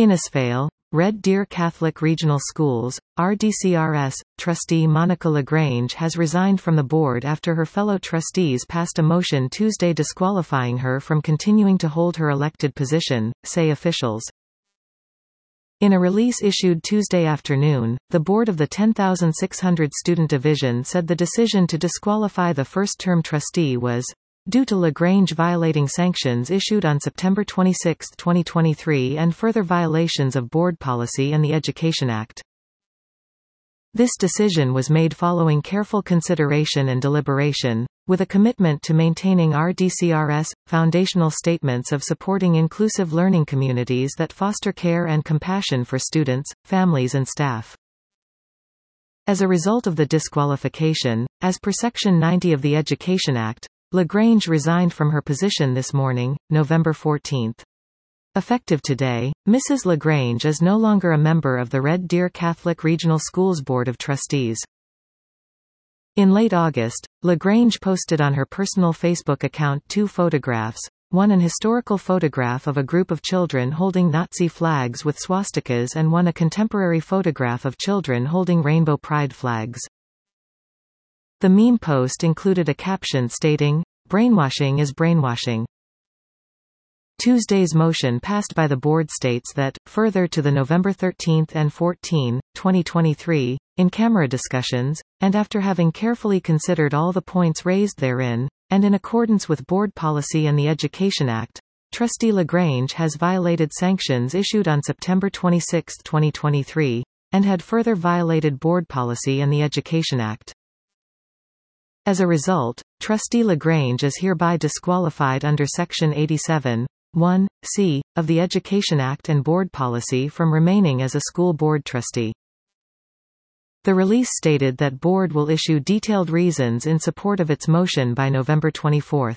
Innisfail, Red Deer Catholic Regional Schools, RDCRS, trustee Monica LaGrange has resigned from the board after her fellow trustees passed a motion Tuesday disqualifying her from continuing to hold her elected position, say officials. In a release issued Tuesday afternoon, the board of the 10,600 student division said the decision to disqualify the first-term trustee was due to LaGrange violating sanctions issued on September 26, 2023 and further violations of board policy and the Education Act. This decision was made following careful consideration and deliberation, with a commitment to maintaining RDCRS foundational statements of supporting inclusive learning communities that foster care and compassion for students, families and staff. As a result of the disqualification, as per Section 90 of the Education Act, LaGrange resigned from her position this morning, November 14. Effective today, Mrs. LaGrange is no longer a member of the Red Deer Catholic Regional Schools Board of Trustees. In late August, LaGrange posted on her personal Facebook account two photographs, one an historical photograph of a group of children holding Nazi flags with swastikas and one a contemporary photograph of children holding rainbow pride flags. The meme post included a caption stating, "Brainwashing is brainwashing." Tuesday's motion passed by the board states that, further to the November 13 and 14, 2023, in-camera discussions, and after having carefully considered all the points raised therein, and in accordance with board policy and the Education Act, Trustee LaGrange has violated sanctions issued on September 26, 2023, and had further violated board policy and the Education Act. As a result, Trustee LaGrange is hereby disqualified under Section 87(1)(c) of the Education Act and board policy from remaining as a school board trustee. The release stated that board will issue detailed reasons in support of its motion by November 24.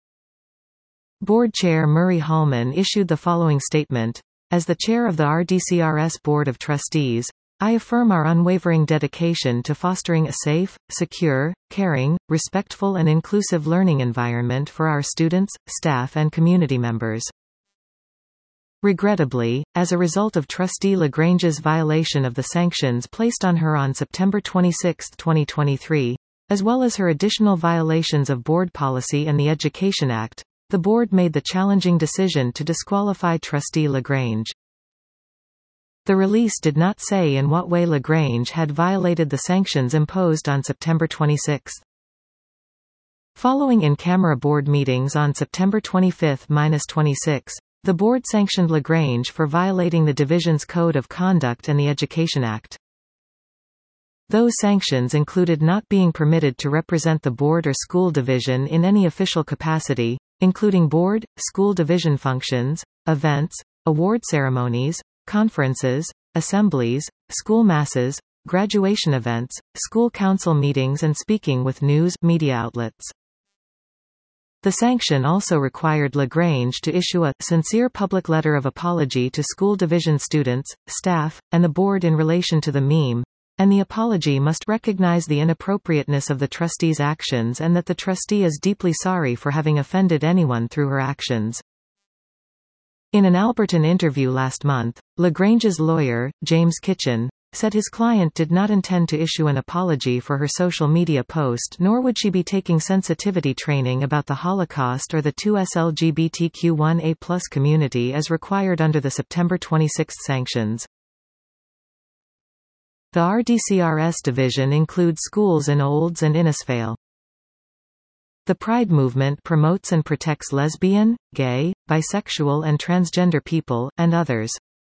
Board Chair Murray Hallman issued the following statement: "As the chair of the RDCRS Board of Trustees, I affirm our unwavering dedication to fostering a safe, secure, caring, respectful and inclusive learning environment for our students, staff and community members. Regrettably, as a result of Trustee LaGrange's violation of the sanctions placed on her on September 26, 2023, as well as her additional violations of board policy and the Education Act, the board made the challenging decision to disqualify Trustee LaGrange." The release did not say in what way LaGrange had violated the sanctions imposed on September 26. Following in-camera board meetings on September 25–26, the board sanctioned LaGrange for violating the division's Code of Conduct and the Education Act. Those sanctions included not being permitted to represent the board or school division in any official capacity, including board, school division functions, events, award ceremonies, conferences, assemblies, school masses, graduation events, school council meetings and speaking with news media outlets. The sanction also required LaGrange to issue a sincere public letter of apology to school division students, staff, and the board in relation to the meme, and the apology must recognize the inappropriateness of the trustee's actions and that the trustee is deeply sorry for having offended anyone through her actions. In an Alberton interview last month, LaGrange's lawyer, James Kitchen, said his client did not intend to issue an apology for her social media post, nor would she be taking sensitivity training about the Holocaust or the 2S LGBTQ1A+ community as required under the September 26 sanctions. The RDCRS division includes schools in Olds and Innisfail. The Pride movement promotes and protects lesbian, gay, bisexual and transgender people, and others.